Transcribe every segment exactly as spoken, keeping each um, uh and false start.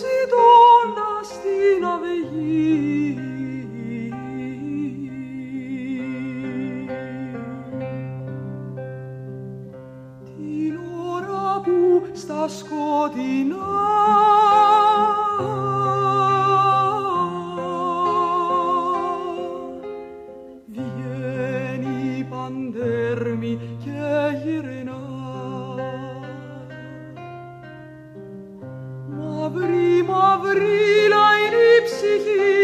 ζητώντας την αυγή. Την ώρα που στα σκοτεινά βγαίνει παντέρμη και γυρνά, μαύρη μαυρίλα είναι η ψυχή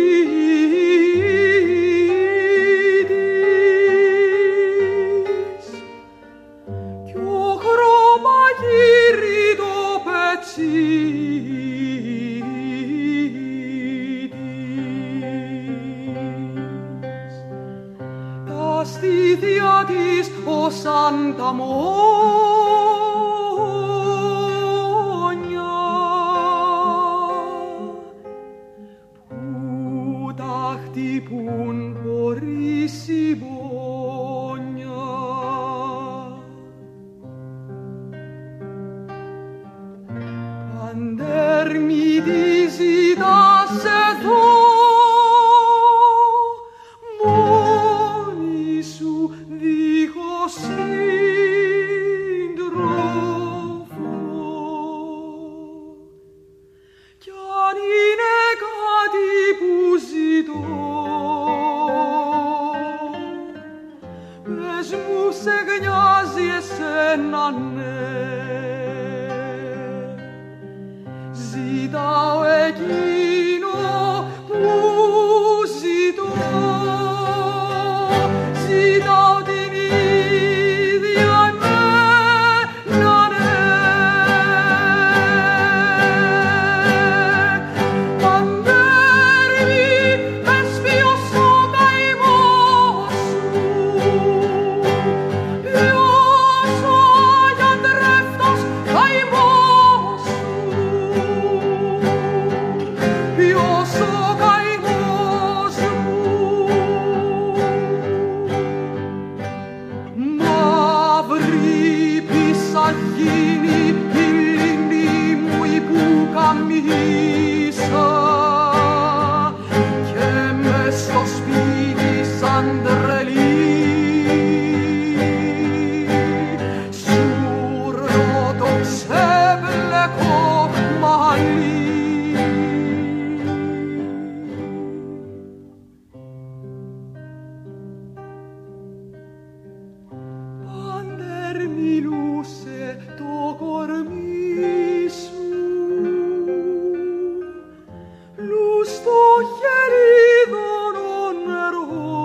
της κι ο χρωμαγύρι το πετσί της. Τα στήθια της όσαν τα χτυπούν χωρίς συμπόνια. Παντέρμη τι ζητάς εδώ, μόνη σου δίχως σύντροφο. Κι αν είναι κάτι που ζητώ, πες μου σε γνιάζει εσένα, ναι. Ζητάω εκείνο που ζητώ, ζητάω την ίδια εμένα, ναι. Παντέρμη, πες ποιος ο καημός σου, ποιος ο αγιαντρεύτος καημός σου, ποιος ο καημός μου. Μαύρη πίσα γίνει η λίμνη μου η πουκαμίσα και μες στο σπίτι σαν τρελή σουρνώ το ξέμπλεκο μαλλί. Μιλούσε το κορμί σου, λούστο χερίδωνο νερό.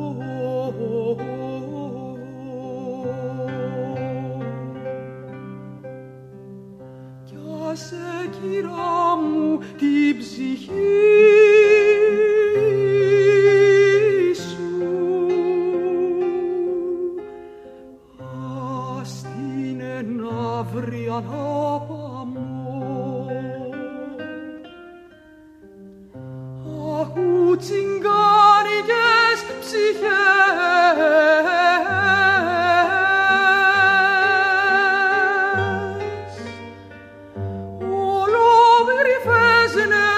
Κι άσε, κυρά μου, την ψυχή να βρει ανάπαμο. Αχού τσιγκάνικες ψυχές, ολόγρυφες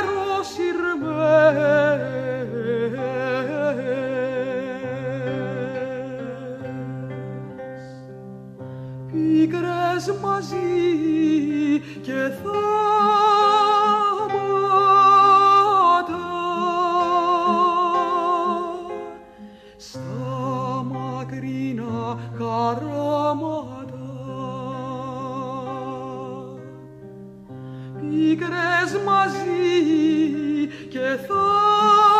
νεροσυρμές, πίκρες μαζί και θάματα στα μακρινά χαράματα, πίκρες μαζί και θάματα